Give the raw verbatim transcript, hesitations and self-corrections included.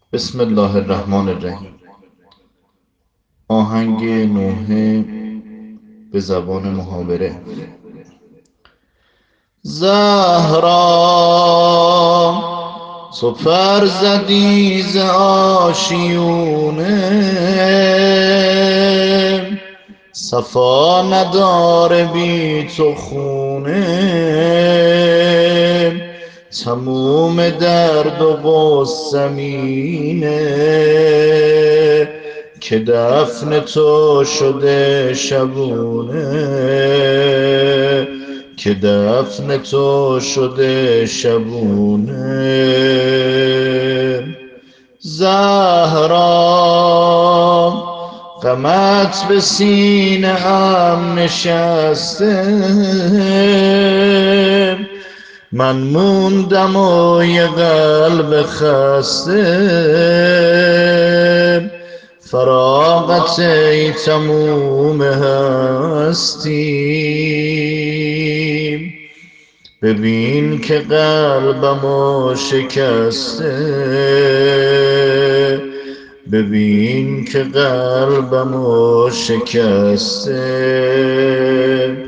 بسم الله الرحمن الرحیم. آهنگ نوحه به زبان محاوره. زهرا تو پر زدی ز آشیونه، صفا نداره بی تو خونه. تموم درد و غصمینه که دفن تو شده شبونه، که دفن تو شده شبونه. زهرا غمت به سینه ام نشسته، من موندم و یه قلب خسته. فراغت ای تموم هستی، ببین که قلبمو شکسته، ببین که قلبمو شکسته.